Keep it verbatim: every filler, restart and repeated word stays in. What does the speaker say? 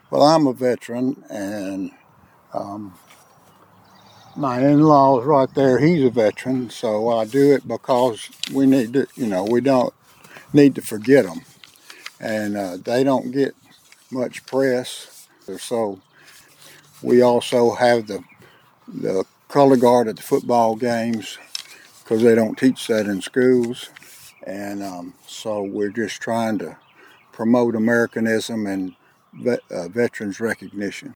Well, I'm a veteran, and um, my in-laws right there, he's a veteran, so I do it because we need to, you know, we don't need to forget them. And uh, they don't get much press. So we also have the, the color guard at the football games because they don't teach that in schools. And um, so we're just trying to promote Americanism and vet, uh, veterans recognition.